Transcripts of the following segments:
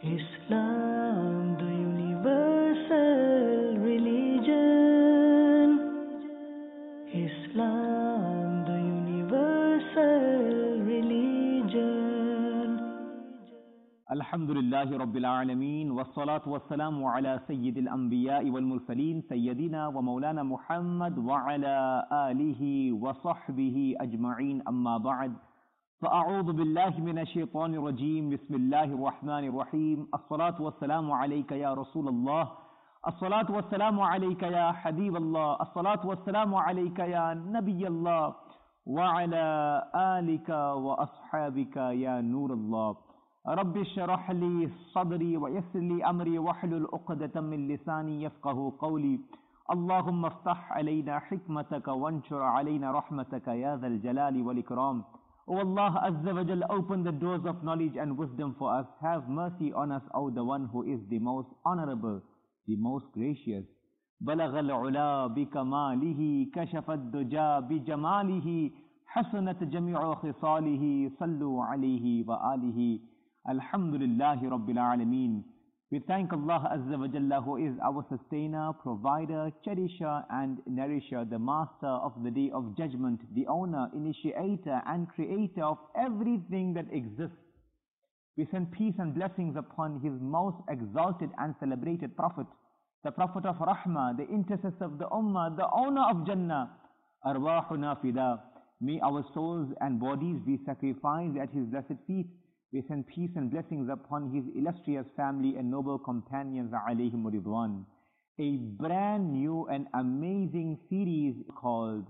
Islam, the universal religion. Islam, the universal religion. Alhamdulillahi Rabbil Alameen, wassalatu wassalamu ala Sayyidil Anbiya'i wal Mursaleen, Sayyidina wa Maulana Muhammad wa ala alihi wa sahbihi ajma'een, amma ba'd. فأعوذ بالله من الشيطان الرجيم بسم الله الرحمن الرحيم الصلاة والسلام عليك يا رسول الله الصلاة والسلام عليك يا حبيب الله الصلاة والسلام عليك يا نبي الله وعلى آلك وأصحابك يا نور الله رب اشرح لي صدري ويسر لي أمري واحلل عقدة من لساني يفقه قولي اللهم افتح علينا حكمتك وانشر علينا رحمتك يا ذا الجلال والإكرام. O Allah Azza wa Jal, open the doors of knowledge and wisdom for us. Have mercy on us, O the one who is the most honorable, the most gracious. بلغ العلا بكماله كشف الدجى بجماله حسنت جميع خصاله صلوا عليه وآله. Alhamdulillahi Rabbil Alameen. We thank Allah Azza wa Jalla, who is our sustainer, provider, cherisher and nourisher, the master of the day of judgment, the owner, initiator and creator of everything that exists. We send peace and blessings upon his most exalted and celebrated prophet, the prophet of Rahmah, the intercessor of the Ummah, the owner of Jannah. Arwahuna fida. May our souls and bodies be sacrificed at his blessed feet. We send peace and blessings upon his illustrious family and noble companions, alayhim ridwan. A brand new and amazing series called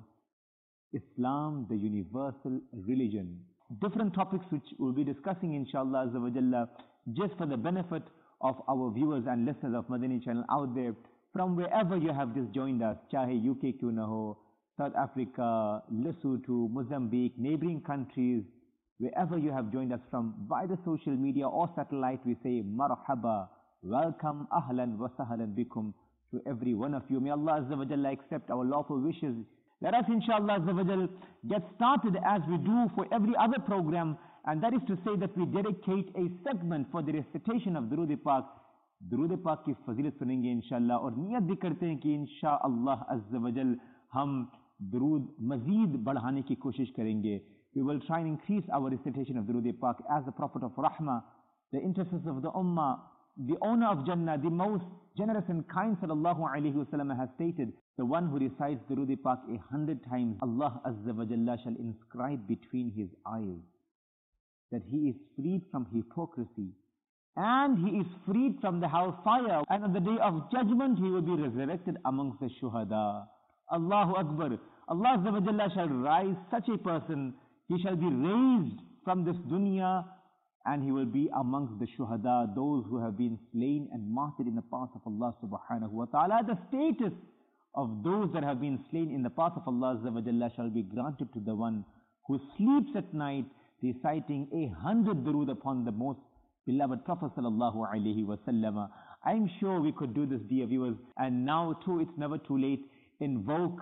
Islam, the Universal Religion. Different topics which we'll be discussing, inshallah azza wa jalla, just for the benefit of our viewers and listeners of Madani channel out there, from wherever you have just joined us, chahe UK kyun na ho, South Africa, Lesotho, Mozambique, neighboring countries, wherever you have joined us from, by the social media or satellite, we say marhaba, welcome, ahlan wa sahlan bikum to every one of you. May Allah Azza wa Jalla accept our lawful wishes. Let us inshallah Azza wa Jalla get started as we do for every other program, and that is to say that we dedicate a segment for the recitation of Durood Pak. Durood Pak की फजीलत सुनेंगे इंशाल्लाह और नियत भी करते हैं कि इंशाअल्लाह अज़्ज़ा व जल हम दुरूद मजीद बढ़ाने की कोशिश करेंगे. We will try and increase our recitation of Durood Pak as the Prophet of Rahmah, the intercessor of the Ummah, the owner of Jannah, the most generous and kind, sallallahu alayhi wa sallam, has stated, the one who recites Durood Pak 100 times, Allah Azza wa Jalla shall inscribe between his eyes that he is freed from hypocrisy and he is freed from the hellfire, and on the day of judgment he will be resurrected amongst the shuhada. Allahu Akbar. Allah Azza wa Jalla shall rise such a person. He shall be raised from this dunya and he will be amongst the shuhada, those who have been slain and martyred in the path of Allah subhanahu wa ta'ala. The status of those that have been slain in the path of Allah Azza wa Jalla shall be granted to the one who sleeps at night reciting 100 durood upon the most beloved Prophet sallallahu alayhi wa sallam. I'm sure we could do this, dear viewers, and now too it's never too late. Invoke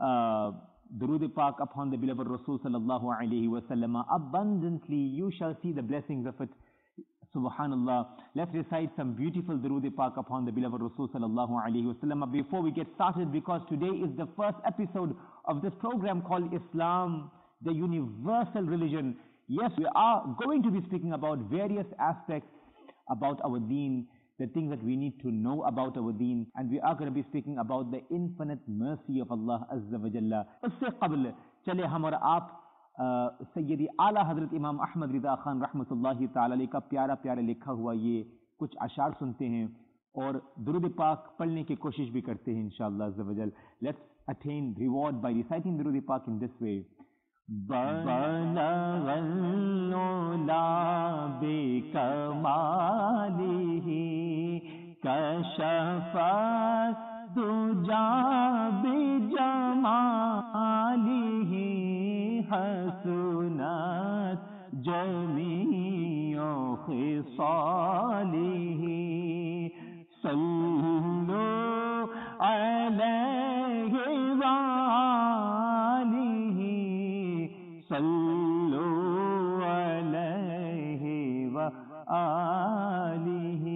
Durood Pak upon the beloved Rasul sallallahu alayhi wa sallam. Abundantly you shall see the blessings of it. Subhanallah. Let's recite some beautiful Durood Pak upon the beloved Rasul sallallahu alayhi wa sallam. Before we get started, because today is the first episode of this program called Islam, the Universal Religion. Yes, we are going to be speaking about various aspects about our deen, the things that we need to know about our deen, and we are going to be speaking about the infinite mercy of Allah Azza wa Jalla. उससे क़ब्ल चले हम और आप सैयदी आला हजरत इमाम अहमद रिज़ा खान रहमतुल्लाहि ताला अलैह का प्यारा प्यारा लिखा हुआ ये कुछ अशार सुनते हैं और दुरूद पाक पढ़ने की कोशिश भी करते हैं इंशाअल्लाह अज़्ज़ा व जल. Let's attain reward by reciting दुरूद पाक in this way. كشف الدجى بجماله حسنت جميع خصاله صلوا عليه وآله صلوا عليه وآله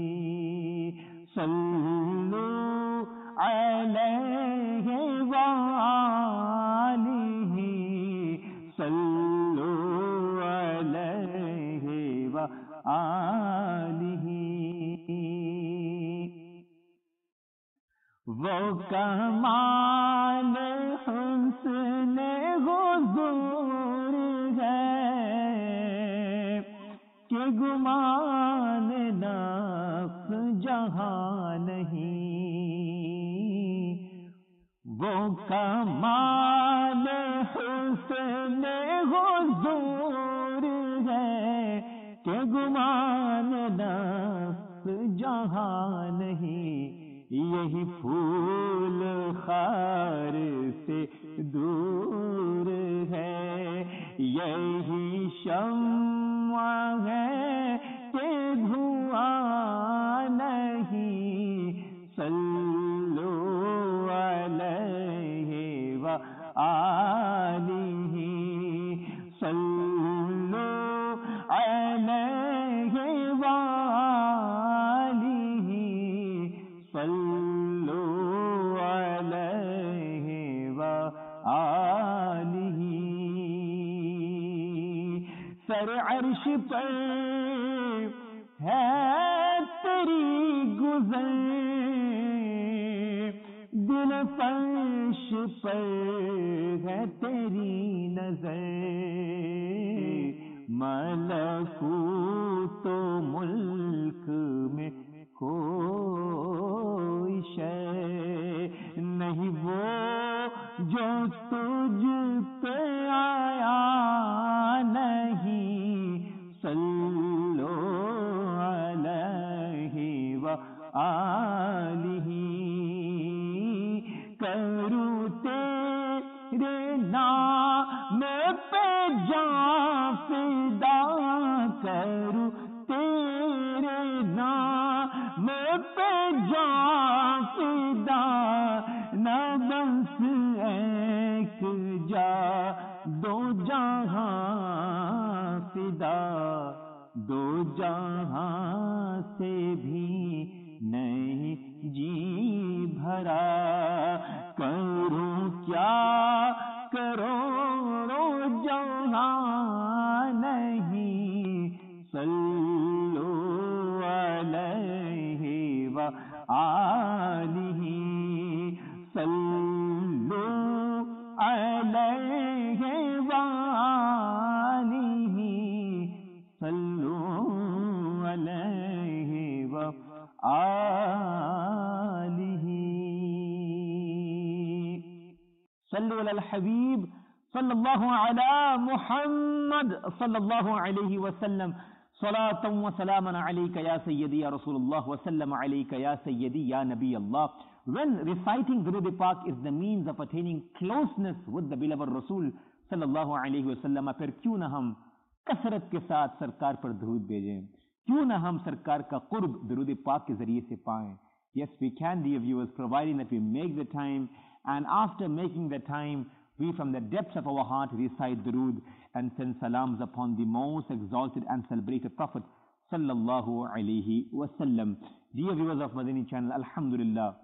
यही शम्मा है कि धुआं नहीं, सल्लु अलैहि व आलिही, सल्लु अलैहि व आलिही, सल्लु अलैहि व आलिही। सर अर्श पर है तेरी गुज़र, दिल फर्श पर है तेरी नजर, मलकूत मुल्क में कोई शय नहीं वो जो तुझ पे आया नहीं, सल्लो अलैहि व आलिही। करूं तेरे नाम पे जान फिदा, करूं तेरे नाम पे जान फिदा, न बस एक जा दो जहां फिदा, दो जहां से भी नहीं जी भरा। करूं क्या करोड़ों जहां नहीं, सल्लु अलैहि व आलिही, सल्लु अलैहि व आलिही, सल्लु अलैहि व आलिही। सल्लु अलल हबीब सल्लल्लाहु अला मुहम्मद सल्लल्लाहु अलैहि वसल्लम। सलातम व सलामन अलैका या सय्यदी या रसूलुल्लाह व सल्लम अलैका या सय्यदी या नबी अल्लाह। When reciting Durud Pak is the means of attaining closeness with the beloved Rasul sallallahu alaihi wasallam, फिर क्यों न हम कसरत के साथ सरकार पर दुरूद भेजें, क्यों न हम सरकार का कुर्ब दुरूद पाक के जरिए से पाएं। Yes, we can, dear viewers, providing that we make the time, and after making the time, we from the depths of our heart recite durood and send salams upon the most exalted and celebrated Prophet sallallahu alaihi wasallam. Dear viewers of Madani channel, alhamdulillah,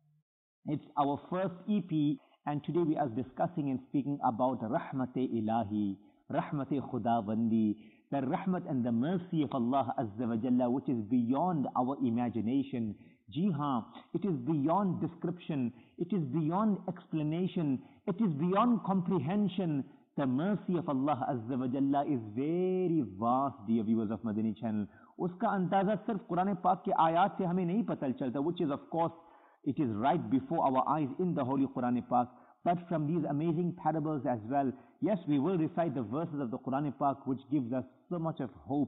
it's our first EP, and today we are discussing and speaking about Rahmat-e Ilahi, Rahmat-e Khudawandi, the rahmat and the mercy of Allah Azza wa Jalla, which is beyond our imagination. Ji haan, it is beyond description, it is beyond explanation, it is beyond comprehension. The mercy of Allah Azza wa Jalla is very vast, dear viewers of Madani channel. Uska अंदाजा सिर्फ कुरान पाक के आयात से हमें नहीं पता चलता, which is of course, it is right before our eyes in the Holy Quran Pak, but from these amazing parables as well. Yes, we will recite the verses of the Quran Pak, which gives us so much of hope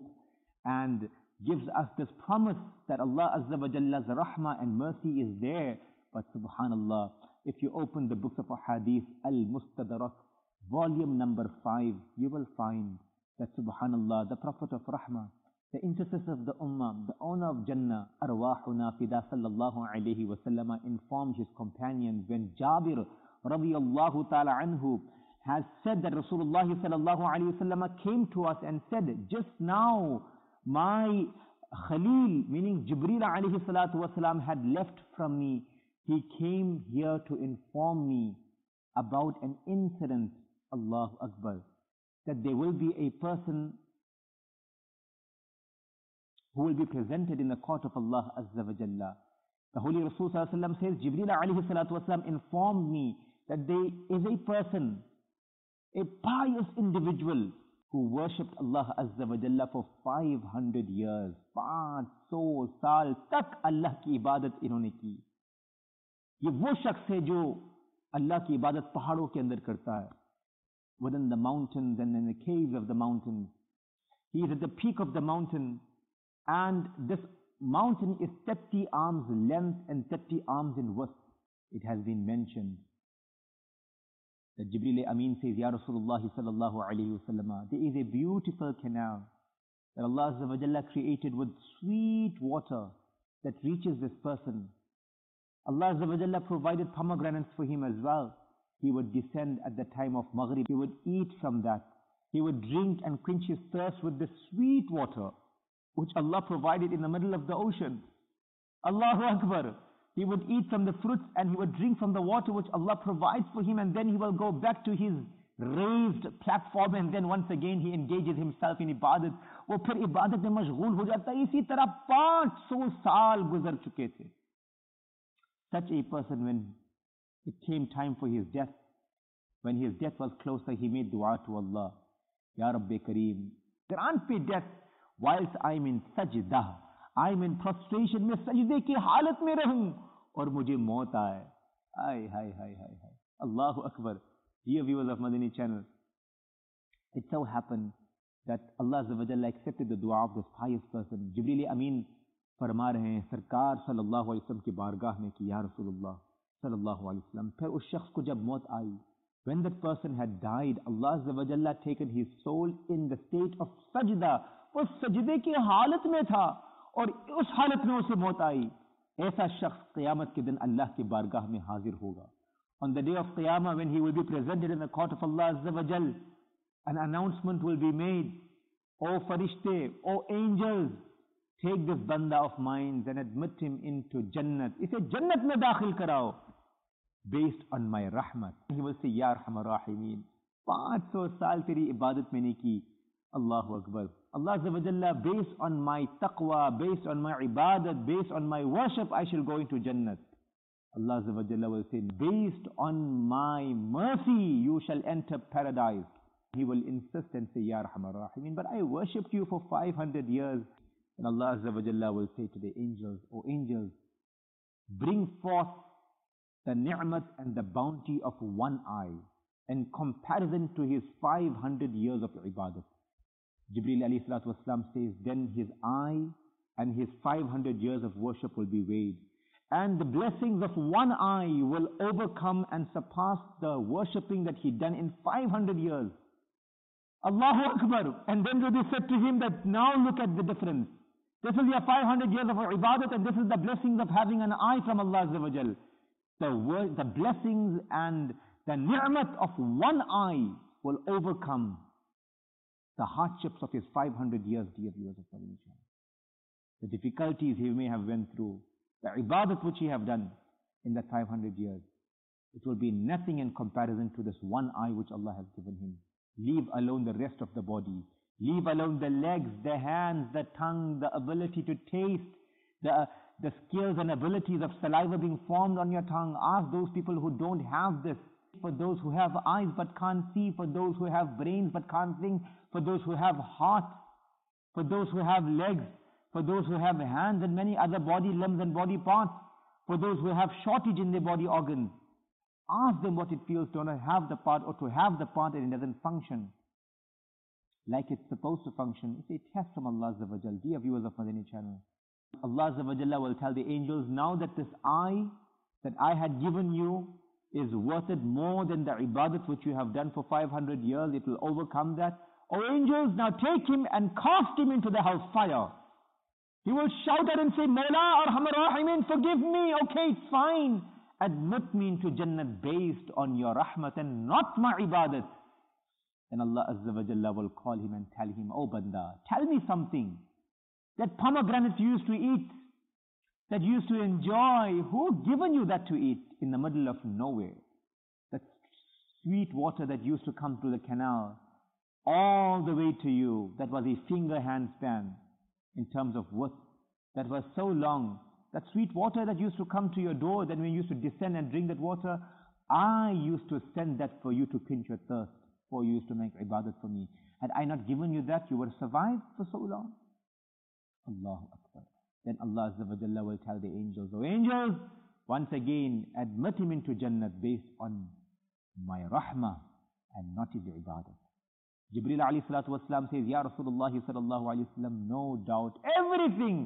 and gives us this promise that Allah Azza wa Jalla's rahmah and mercy is there. But subhanallah, if you open the books of Hadith, Al-Mustadrak, volume number 5, you will find that subhanallah, the Prophet of Rahmah, the intercessor of the Ummah, the owner of Jannah, Arwahuna Fida sallallahu alayhi wa sallam, informed his companions when Jabir radiyallahu ta'ala anhu has said that Rasulullah sallallahu alayhi wa sallam came to us and said, just now my Khalil, meaning Jibreel alayhi salatu wa salam, had left from me. He came here to inform me about an incident, Allahu Akbar, that there will be a person who will be presented in the court of Allah Azza wa Jalla. The Holy Rasul sallallahu alaihi wasallam says, Jibreel alayhi salatu wasalam informed me that there is a person, a pious individual who worshipped Allah Azza wa Jalla for 500 years. 500 साल तक अल्लाह की इबादत इन्होंने की. ये वो शख्स है जो अल्लाह की इबादत पहाड़ों के अंदर करता है, within the mountains and in the caves of the mountains. He is at the peak of the mountain, and this mountain is 30 arms length and 30 arms in width. It has been mentioned. That Jibreel Amin says, Ya Rasulullah sallallahu alayhi wasallam, there is a beautiful canal that Allah Azza wa Jalla created with sweet water that reaches this person. Allah Azza wa Jalla provided pomegranates for him as well. He would descend at the time of Maghrib. He would eat from that. He would drink and quench his thirst with the sweet water which Allah provided in the middle of the ocean. Allahu Akbar. He would eat from the fruits and he would drink from the water which Allah provides for him, and then he will go back to his raised platform, and then once again he engages himself in ibadat. वो फिर इबादत में मशगूल हो जाता है. इसी तरह 500 साल गुजर चुके थे. Such a person, when it came time for his death, when his death was closer, he made dua to Allah. Ya Rabbi Kareem, grant me death whilst I am in sajdah. I am in prostration, मैं सजदे की हालत में रहूं और मुझे मौत आए. हाय हाय हाय हाय हाय. Allahu Akbar. Dear viewers of Madani channel, it so happened that Allah Azza wa Jalla accepted the dua of this pious person. Jibreel Amin फरमा रहे हैं सरकार सल्लल्लाहु अलैहि वसल्लम की बारगाह में कि या रसूलुल्लाह सल्लल्लाहु अलैहि वसल्लम, फिर उस शख्स को जब मौत आई, when that person had died, Allah Azza wa Jalla taken his soul in the state of sajda. वो सजदे की हालत में था और उस हालत में उसे मौत आई. ऐसा शख्स क़यामत के दिन अल्लाह की बारगाह में हाजिर होगा. On the day of Qiyamah, when he will be presented in the court of Allah Azza wa Jal, an announcement will be made. O Farishte, O angels, take this banda of mine and admit him into Jannat. Ise Jannat mein dakhil karao, based on my rahmat. He will say, Ya Arhamar Rahimeen, 500 saal teri ibadat maine ki. Allahu Akbar. Allah Azza wa Jalla, based on my taqwa, based on my ibadat, based on my worship, I shall go into Jannat. Allah Azza wa Jalla will say, based on my mercy, you shall enter paradise. He will insist and say, Ya Arhamar Rahimin, but I worshipped you for 500 years. And Allah Azza wa Jalla will say to the angels, O angels, bring forth the ni'mat and the bounty of one eye in comparison to his 500 years of ibadat. Jibreel alayhi salatu wasalam says, then his eye and his 500 years of worship will be weighed. And the blessings of one eye will overcome and surpass the worshipping that he done in 500 years. Allahu Akbar. And then will be said to him that now look at the difference. This is your 500 years of ibadat, and this is the blessings of having an eye from Allah Azza wa Jal. The blessings and the ni'mat of one eye will overcome the hardships of his 500 years, dear viewers of Madani channel. The difficulties he may have went through, the ibadat which he have done in that 500 years, it will be nothing in comparison to this one eye which Allah has given him. Leave alone the rest of the body. Leave alone the legs, the hands, the tongue, the ability to taste, the skills and abilities of saliva being formed on your tongue. Ask those people who don't have this. For those who have eyes but can't see, for those who have brains but can't think, for those who have heart, for those who have legs, for those who have hands and many other body limbs and body parts, for those who have shortage in their body organs. Ask them what it feels to not have the part or to have the part and it doesn't function like it's supposed to function. It's a test from Allah Azza wa Jal. Dear viewers of Madani channel, Allah Azza wa Jalla will tell the angels, now that this eye that I had given you is worth it more than the ibadat which you have done for 500 years, it will overcome that. O angels, now take him and cast him into the hellfire. He will shout out and say, Mawla Arhamar Rahimin, forgive me. Okay, it's fine. Admit me into Jannat based on your rahmat and not my ibadat. And Allah Azza wa Jalla will call him and tell him, Oh Banda, tell me something. That pomegranate you used to eat, that you used to enjoy, who given you that to eat in the middle of nowhere? That sweet water that used to come through the canal, all the way to you, that was a finger hand span in terms of width, that was so long. That sweet water that used to come to your door, then when you used to descend and drink that water, I used to send that for you to quench your thirst, for you used to make ibadat for me. Had I not given you that, you would have survived for so long. Allahu Akbar. Then Allah Azza wa Jalla will tell the angels, O angels, once again admit him into Jannat based on my rahmah and not his ibadat. Jibreel alayhi salatu wasalam says, Ya Rasulullah sallallahu alayhi wasallam, no doubt, everything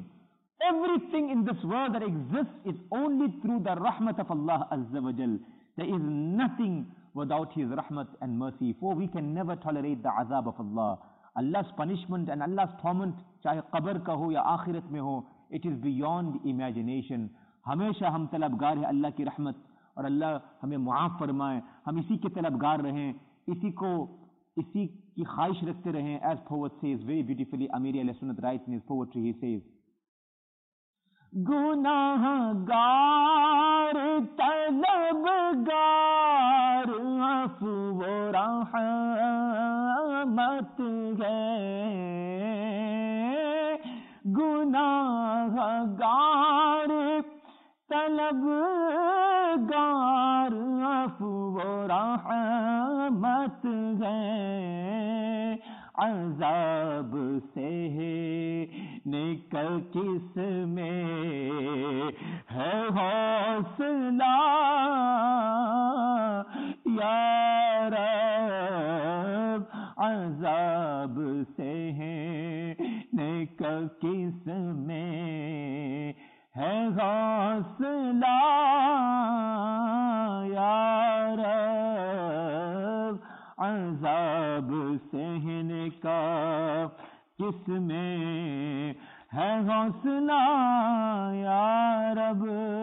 in this world that exists is only through the rahmat of Allah Azza wa Jal. There is nothing without His rahmat and mercy. For we can never tolerate the azab of Allah. Allah's punishment and Allah's torment, चाहे कब्र का हो या आखिरत में हो, it is beyond imagination. हमेशा हम तलबगार हैं अल्लाह की रहमत, और अल्लाह हमें मुआफ़ फरमाए. हम इसी के तलबगार रहें, इसी की ख्वाहिश रखते रहें. As poet says very beautifully, Amir Ahl Sunnat writes in his poetry, he says, गुनाहगार तलबगार अफ़्व व रहमत है. गुनाहगार तलबगार अफ़्व व रहमत है. अज़ाब सहने का किसमें है हौसला या रब. अज़ाब सहने का किसमें है हौसला या रब. अज़ाब सहने का किसमें है हौसला या रब.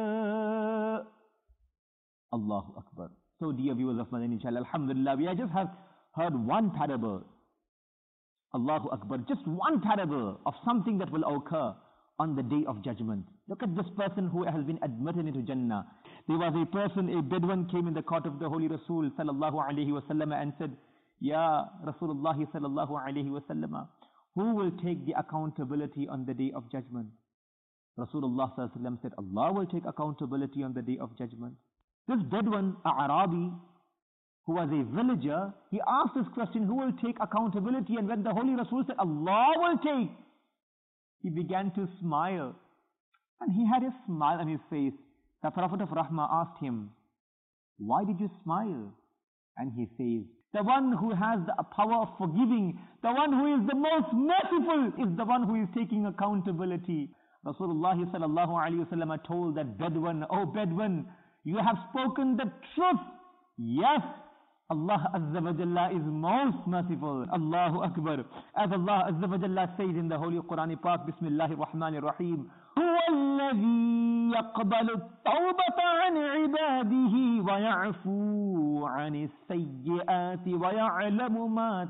Allahu Akbar. So dear viewers of Madani Channel, Alhamdulillah, we just have heard one parable. Allahu Akbar. Just one parable of something that will occur on the day of judgment. Look at this person who has been admitted into Jannah. There was a person, a Bedouin came in the court of the Holy Rasul sallallahu alaihi wasallam and said, Ya Rasulullah sallallahu alaihi wasallam, who will take the accountability on the day of judgment? Rasulullah sallallahu alaihi wasallam said, Allah will take accountability on the day of judgment. This Bedouin, a Arabi, who was a villager, he asked this question, who will take accountability? And when the Holy Rasul said, Allah will take, he began to smile. And he had a smile on his face. The Prophet of Rahmah asked him, why did you smile? And he says, the one who has the power of forgiving, the one who is the most merciful, is the one who is taking accountability. Rasulullah sallallahu alaihi wasallam told that Bedouin, oh Bedouin, you have spoken the truth. Yes, Allah Azza wa Jalla is most merciful. Allahu Akbar. As Allah Azza wa Jalla says in the Holy Quran Pak, Bismillahir Rahmanir Rahim, هو الذي يقبل التوبة عن عباده ويعفو عن السيئات ويعلم ما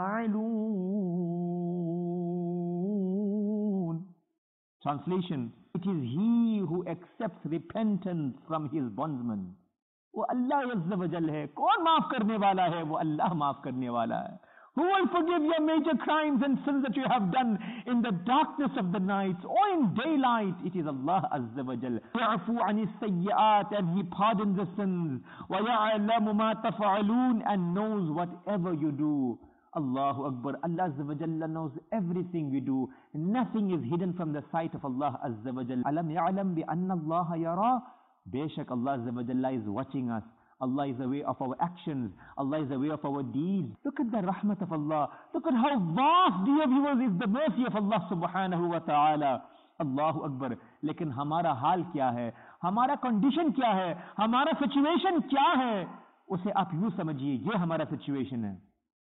تفعلون. Translation: it is He who accepts repentance from His bondsmen. वो अल्लाह अज़्ज़ा व जल है. कौन माफ करने वाला है? वो अल्लाह माफ करने वाला है. Who will forgive your major crimes and sins that you have done in the darkness of the night or in daylight? It is Allah Azza wa Jal. يَعْفُو عَنِ السَّيِّئَاتِ, and He pardons the sins. وَيَعْلَمُ مَا تَفْعَلُونَ, and knows whatever you do. Allahu Akbar. Allah Azza wa Jalla knows everything we do. Nothing is hidden from the sight of Allah Azza wa Jalla. أَلَمْ يَعْلَمْ بِأَنَّ اللَّهَ يَرَى. Beshak Allah Azza wa Jalla is watching us. Allah is aware of our actions. Allah is aware of our deeds. Look at the rahmat of Allah. Look at how vast, dear viewers, is the mercy of Allah subhanahu wa ta'ala. Allahu Akbar. लेकिन हमारा हाल क्या है? हमारा condition क्या है? हमारा situation क्या है? उसे आप यूं समझिए, ये हमारा सिचुएशन है.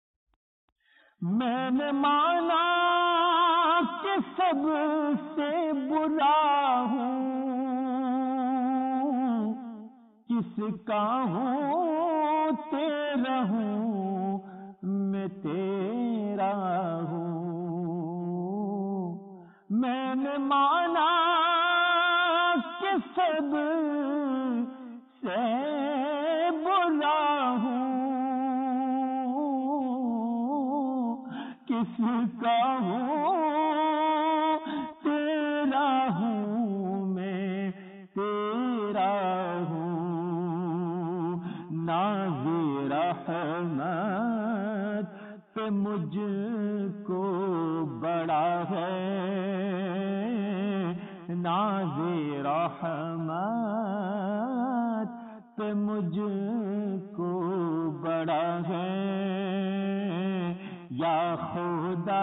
मैंने माना कि सबसे बुरा हूं, किसका हूँ तेरा हूँ, मैं तेरा हूँ. मैंने माना कि सब से बुरा हूँ, किसका हूँ तेरा हूँ, मैं तेरा हूँ. नाज़े रहमत पे मुझको बड़ा है, नाज़े रहमत पे मुझको बड़ा है. या खुदा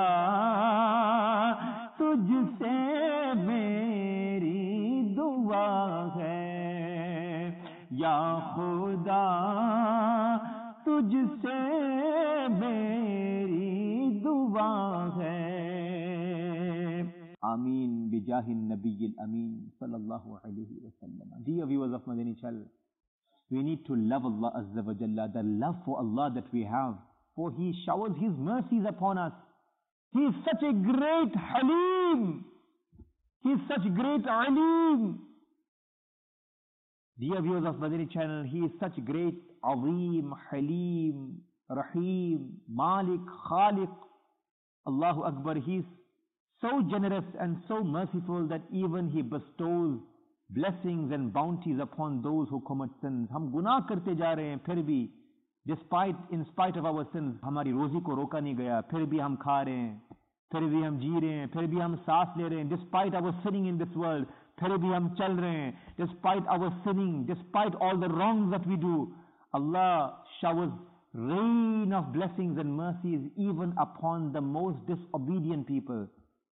तुझसे मेरी दुआ है, या खुदा तुझसे मेरी दुआ है. Ameen bijahin nabiyil ameen sallallahu alayhi wa sallam. Dear viewers of Madani Channel, we need to love Allah Azza wa Jalla, the love for Allah that we have, for He showers His mercies upon us. He is such a great Halim. He is such great Alim. Dear viewers of Madani Channel, He is such great Azim, Halim, Rahim, Malik, Khaliq. Allahu Akbar. He is so generous and so merciful that even He bestows blessings and bounties upon those who commit sins. हम गुनाह करते जा रहे हैं, फिर भी in spite of our sins, हमारी रोजी को रोका नहीं गया, फिर भी हम खा रहे हैं, फिर भी हम जी रहे हैं, फिर भी हम सांस ले रहे हैं. Despite our sinning in this world, फिर भी हम चल रहे हैं. Despite our sinning, despite all the wrongs that we do, Allah showers rain of blessings and mercies even upon the most disobedient people.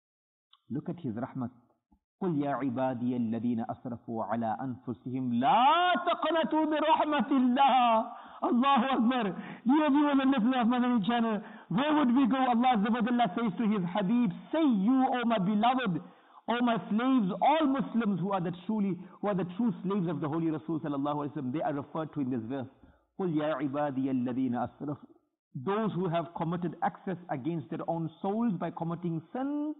Look at His rahmat. قل يا عبادي الذين أسرفوا على أنفسهم لا تقنطوا برحمة الله. Allahu Akbar. Dear viewers and listeners of Madani Channel, where would we go? Allah Azza wa Jalla says to His Habib, say you, O my beloved, O my slaves, all Muslims who are the true slaves of the Holy Rasul sallallahu alaihi wasallam, they are referred to in this verse. قل يا عبادي الذين أسرفوا. Those who have committed excess against their own souls by committing sins,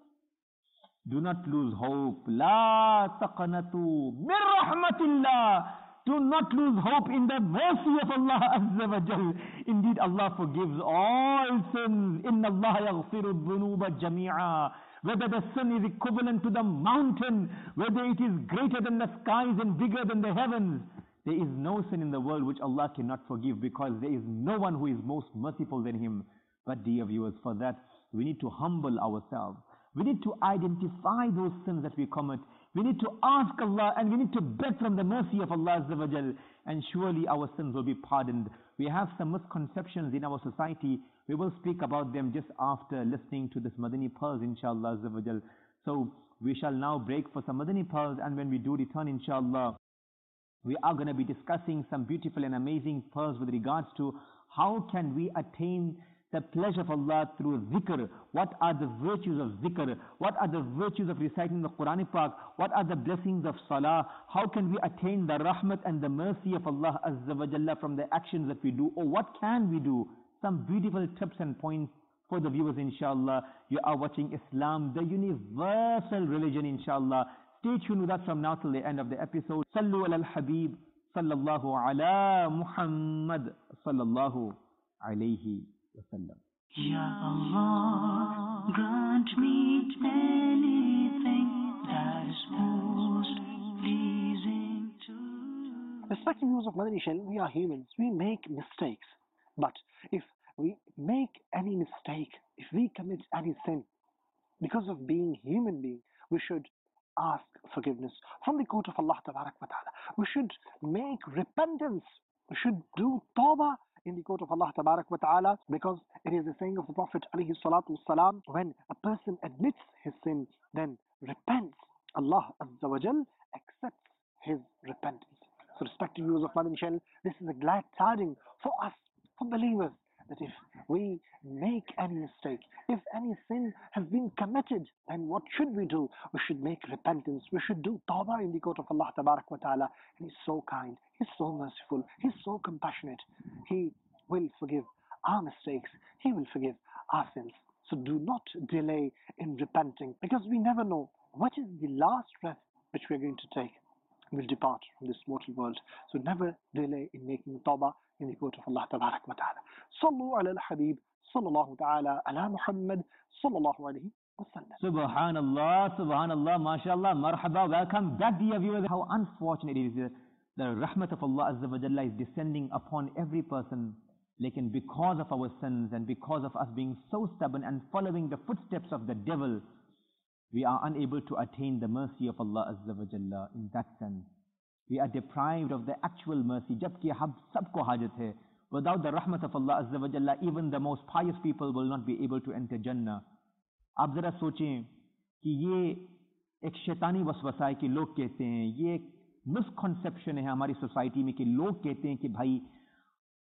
do not lose hope. لا تقنطوا من رحمة الله. Do not lose hope in the mercy of Allah Azza wa Jal. Indeed, Allah forgives all sins. إن الله يغفر الذنوب جميعا. Whether the sin is equivalent to the mountain, whether it is greater than the skies and bigger than the heavens, there is no sin in the world which Allah cannot forgive, because there is no one who is most merciful than Him. But dear viewers, for that we need to humble ourselves. We need to identify those sins that we commit. We need to ask Allah, and we need to beg from the mercy of Allah Azza wa Jal, and surely our sins will be pardoned. We have some misconceptions in our society. We will speak about them just after listening to this Madani Pearls, inshallah Azza wa Jal. So we shall now break for some Madani Pearls, and when we do return, inshallah, we are going to be discussing some beautiful and amazing pearls with regards to how can we attain the pleasure of Allah through zikr. What are the virtues of zikr? What are the virtues of reciting the Quran Pak? What are the blessings of salah? How can we attain the rahmat and the mercy of Allah Azza wa Jalla from the actions that we do? Or what can we do? Some beautiful tips and points for the viewers, inshallah. You are watching Islam, the universal religion, inshallah. Stay tuned with us from now till the end of the episode. Sallu ala al-Habib, sallallahu ala Muhammad, sallallahu alayhi wa sallam. Ya Allah, grant me anything that is most pleasing to you. Respected viewers of Madani Channel, we are humans. We make mistakes. But if we make any mistake, if we commit any sin, because of being human being, we should ask forgiveness from the court of Allah Tabarak wa Ta'ala. We should make repentance. We should do tawbah in the court of Allah Tabarak wa Ta'ala, because it is the saying of the Prophet alayhi salatu wasalam, when a person admits his sin, then repents, Allah Azza wa Jal accepts his repentance. So respected viewers of Madani Channel, this is a glad tidings for us, for believers, that if we make any mistake, if any sin has been committed, then what should we do? We should make repentance. We should do tawbah in the court of Allah Tabarak wa Ta'ala. And He's so kind, He's so merciful, He's so compassionate. He will forgive our mistakes. He will forgive our sins. So do not delay in repenting, because we never know what is the last breath which we are going to take. Will depart from this mortal world. So never delay in making tawbah in the court of Allah Tabarak wa Ta'ala. Sallu ala al-Habib, sallallahu ta'ala ala Muhammad, sallallahu alayhi wa sallam. Subhanallah, Subhanallah, MashaAllah, Marhaba, welcome back, dear viewers. How unfortunate it is the rahmat of Allah Azza wa Jalla is descending upon every person. Lekin because of our sins and because of us being so stubborn and following the footsteps of the devil, we are unable to attain the mercy of Allah Azza wa Jalla in that sense. We are deprived of the actual mercy. Jabki hab sabko hajat hai. Without the rahmat of Allah Azza wa Jalla, even the most pious people will not be able to enter Jannah. आप जरा सोचें कि ये एक शैतानी वसवसा है कि लोग कहते हैं, ये एक मिसकॉन्सेप्शन है हमारी सोसाइटी में कि लोग कहते हैं कि भाई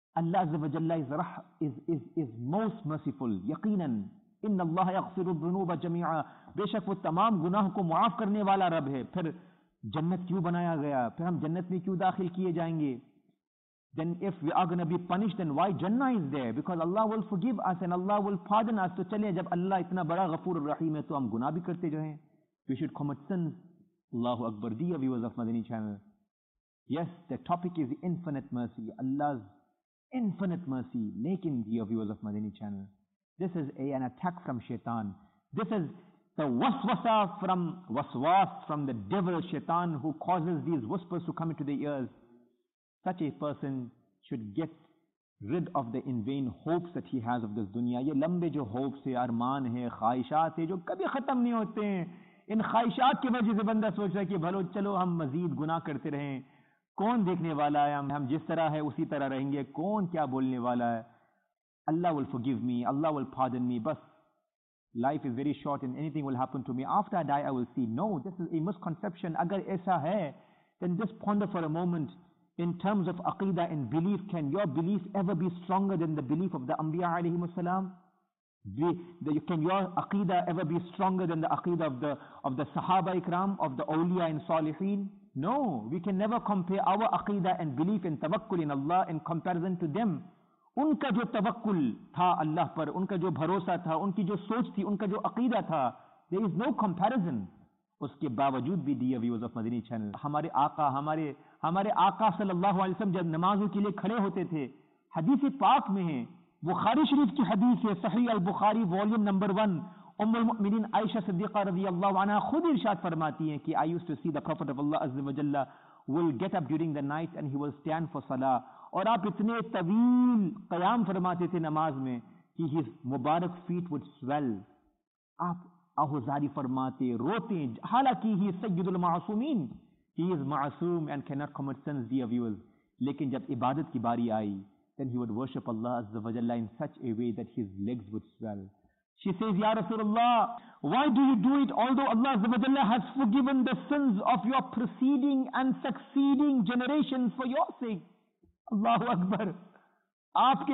Allah Azza wa Jalla is most merciful. यकीनन इन्न अल्लाह यग़फ़िरु ज़ुनूब जमीआ, बेशक वो तमाम गुनाह को मुआफ करने वाला रब है। फिर जन्नत क्यों बनाया गया? फिर हम जन्नत में क्यों दाखिल किए जाएंगे? Then if we are going to be punished, then why Jannah is there? Because Allah will forgive us and Allah will pardon us. तो चलिए, जब अल्लाह इतना बड़ा गफूर रहीम है तो हम गुनाह भी करते जो हैं. We should commit sins. Allahu Akbar. Dear viewers of Madani channel, yes, the topic is infinite mercy. Allah's infinite mercy. Lekin, dear viewers of Madani channel, this is an attack from shaitan. This is the waswasa from the devil shaitan, who causes these whispers to come into the ears. Such a person should get rid of the in vain hopes that he has of this dunya. ये लंबे जो hopes है, अरमान है, ख्वाहिशात है, जो कभी ख़त्म नहीं होते हैं. इन ख्वाहिशात की वजह से बंदा सोच रहा है कि भलो चलो हम मजीद गुनाह करते रहें. कौन देखने वाला है? हम जिस तरह है उसी तरह रहेंगे. कौन क्या बोलने वाला है? Allah will forgive me. Allah will pardon me. But life is very short and anything will happen to me. After I die, I will see. No, this is a misconception. Agar aisa hai, then just ponder for a moment. In terms of aqidah and belief, can your belief ever be stronger than the belief of the Anbiya alayhimus salam? Can your aqidah ever be stronger than the aqidah of the Sahaba Ikram, of the awliya and Salihin? No, we can never compare our aqidah and belief and tawakkul in Allah in comparison to them. उनका जो तवक्कुल था अल्लाह पर, उनका जो भरोसा था, उनकी जो सोच थी, उनका जो अकीदा था, there is no comparison. उसके बावजूद भी dear viewers of Madani channel, हमारे आका सल्लल्लाहु अलैहि वसल्लम जब नमाजों के लिए खड़े होते थे, हदीस पाक में है, बुखारी शरीफ की हदीस है, सहीह अल बुखारी वॉल्यूम नंबर 1, उम्मुल मुमिनीन आयशा सिद्दीक़ा रज़ियल्लाहु अन्हा खुद इरशाद फरमाती हैं कि I used to see the Prophet of Allah Azza wa Jalla will get up during the night and he will stand for salah. और आप इतने तवील क़याम फरमाते थे नमाज में कि his Mubarak feet would swell. आप आहुजारी फरमाते, रोते, हालांकि he is सय्यदुल मासूमीन, he is मासूम and cannot commit sins, dear viewers. लेकिन जब इबादत की बारी आई, then he would worship Allah Azza wa Jalla in such a way that his legs would swell. She says, Ya Rasulullah, why do you do it although Allah Azza wa Jalla has forgiven the sins of your preceding and succeeding generations for your sake? Allahu Akbar. आपके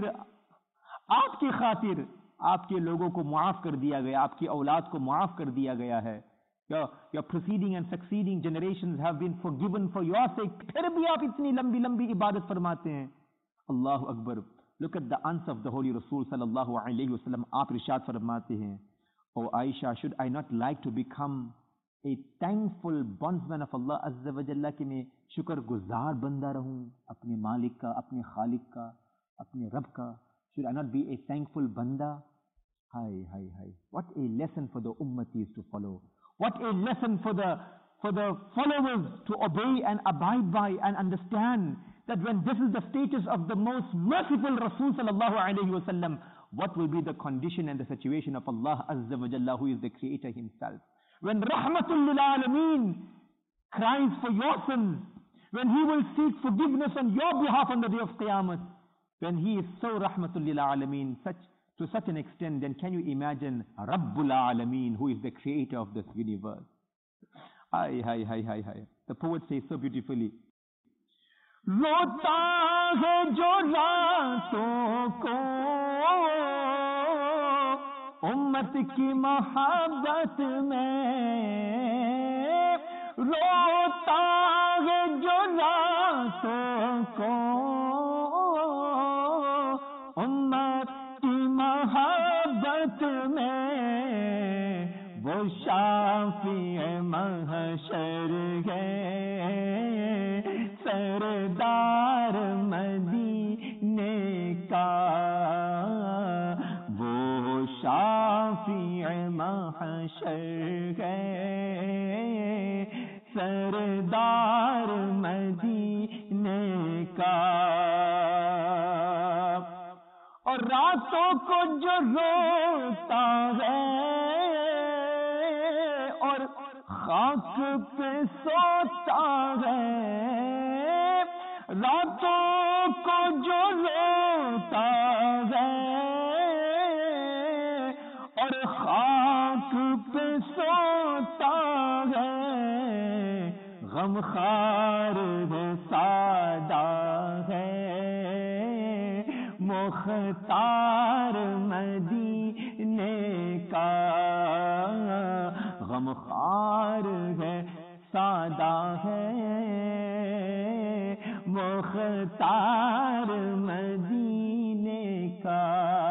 खातिर आपके लोगों को माफ कर दिया गया, आपकी औलाद को माफ कर दिया गया है. Your preceding and succeeding generations have been forgiven for your sake. फिर भी आप इतनी लंबी इबादत फरमाते हैं. Allahu Akbar. Look at the answer of the Holy Rasul sallallahu alayhi wa sallam. आप इरशाद फरमाते हैं, O Aisha, should I not like to become a thankful bondsman of Allah Azza wa Jalla, कि मैं शुक्रगुजार बंदा रहूं अपने मालिक का, अपने खालिक का, अपने रब का. Should I not be a thankful banda? Hi. What a lesson for the ummatis to follow. What a lesson for the followers to obey and abide by and understand that when this is the status of the most merciful Rasul sallallahu alayhi wa sallam, what will be the condition and the situation of Allah Azza wa Jalla, who is the Creator Himself. When Rahmatul lil Alameen cries for your sins, when He will seek forgiveness on your behalf on the day of Qiyamah, when He is so Rahmatul lil Alameen, to such an extent, then can you imagine Rabbul Alameen, who is the Creator of this universe? Hi. The poet says so beautifully, रोता है जो रातों को उम्मत की मोहब्बत में, रोता है जो रातों को उम्मत की मोहब्बत में, वो शाफ़ी महशर है, सरदार मदीने का, वो शाफ़ी महशर है, सरदार मदीने का. और रातों को जो रोता है और खाक पे सोता है, रातों को जो रोता है और खाक पे सोता है, गमखार है सादा है, मुख्तार मदीने का गमखार है सादा है मुख्तार मदीने का.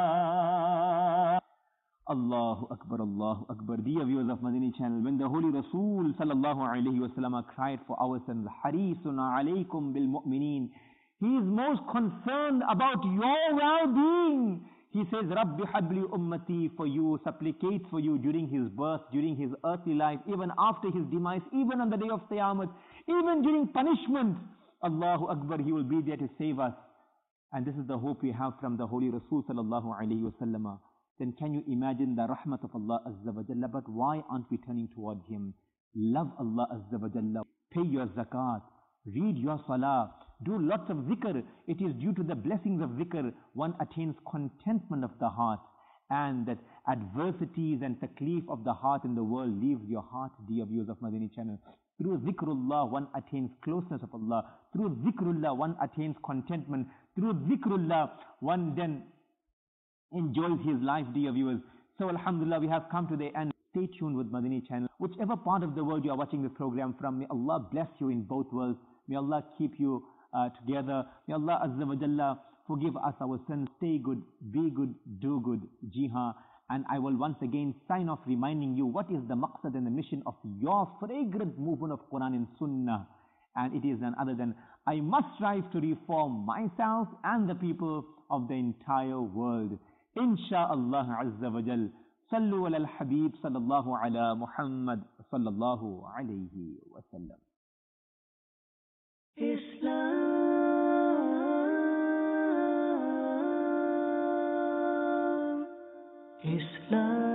Allahu Akbar, Allahu Akbar. Dear viewers of Madani channel, when the Holy Rasul sallallahu alayhi wasallam cried for our sins, Harisun alaykum bil mu'mineen, he is most concerned about your well-being. He says, Rabbi habli ummati, for you, supplicates for you during his birth, during his earthly life, even after his demise, even on the day of Qiyamah, even during punishment. Allahu Akbar, he will be there to save us. And this is the hope we have from the Holy Rasul sallallahu alayhi wasallam. Then can you imagine the rahmat of Allah Azza wa Jalla? But why aren't we turning towards Him? Love Allah Azza wa Jalla. Pay your zakat. Read your salah. Do lots of zikr. It is due to the blessings of zikr one attains contentment of the heart. And that adversities and taklif of the heart in the world leaves your heart, dear viewers of Madani channel. Through zikrullah one attains closeness of Allah. Through zikrullah one attains contentment. Through zikrullah one then enjoys his life, dear viewers. So alhamdulillah, we have come to the end. Stay tuned with Madani channel. Whichever part of the world you are watching this program from, may Allah bless you in both worlds. May Allah keep you together. May Allah Azza wa Jalla forgive us our sins. Stay good, be good, do good. Jiha. And I will once again sign off reminding you what is the maqsad and the mission of your fragrant movement of Quran and Sunnah. And it is none other than, I must strive to reform myself and the people of the entire world. Insha'Allah Azza wa Jal. Sallu ala al-Habib sallallahu ala Muhammad sallallahu alayhi wa sallam. Islam, Islam.